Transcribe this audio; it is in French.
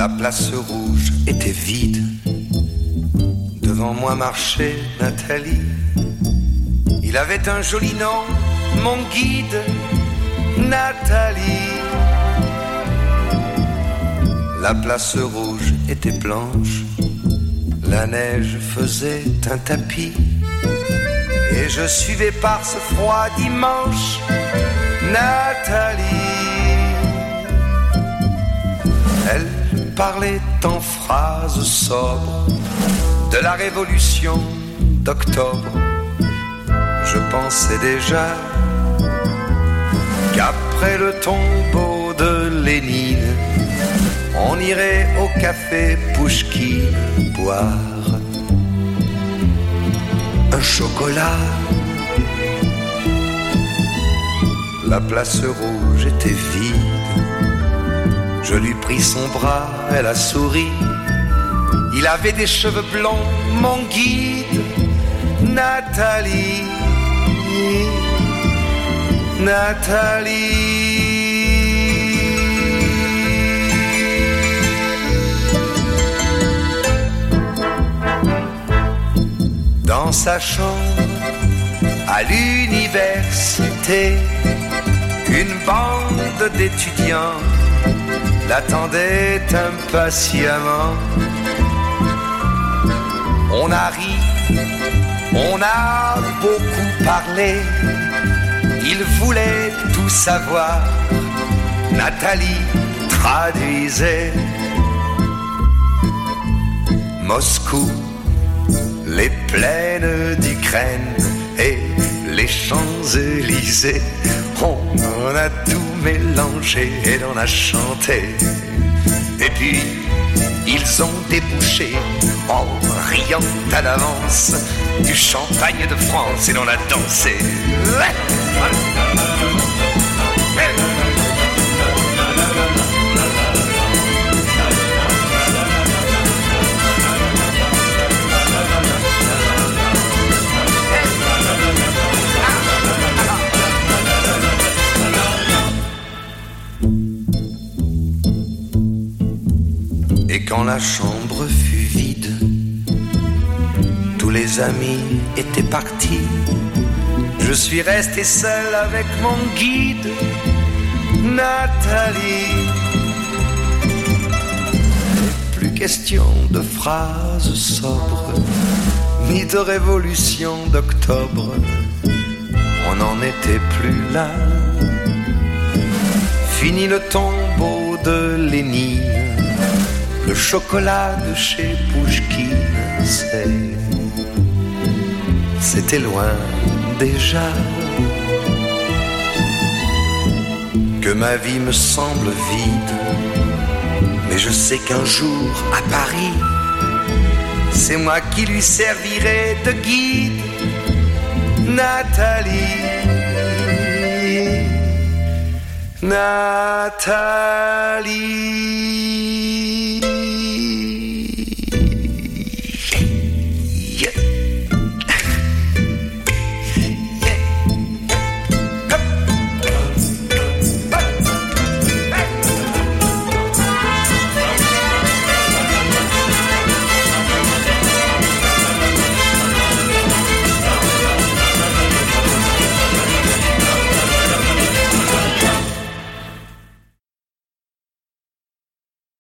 La place rouge était vide. Devant moi marchait Nathalie. Il avait un joli nom, mon guide, Nathalie. La place rouge était blanche. La neige faisait un tapis. Et je suivais par ce froid dimanche Nathalie. Elle parlait en phrases sobres de la révolution d'octobre. Je pensais déjà qu'après le tombeau de Lénine, on irait au café Pouchkine boire un chocolat. La place rouge était vide. Je lui pris son bras, elle a souri. Il avait des cheveux blonds, mon guide, Nathalie. Nathalie. Dans sa chambre, à l'université, une bande d'étudiants l'attendait impatiemment. On a ri, on a beaucoup parlé. Il voulait tout savoir. Nathalie traduisait. Moscou, les plaines d'Ukraine et les Champs-Élysées. On a tout mélangé et l'on a chanté. Et puis ils ont débouché en riant à l'avance du champagne de France et l'on a dansé. Et quand la chambre fut vide, tous les amis étaient partis. Je suis resté seul avec mon guide, Nathalie. Plus question de phrases sobres, ni de révolution d'octobre. On n'en était plus là. Fini le tombeau de Lénine. Le chocolat de chez Pouchkine, c'était loin déjà. Que ma vie me semble vide, mais je sais qu'un jour à Paris, c'est moi qui lui servirai de guide, Nathalie. Nathalie.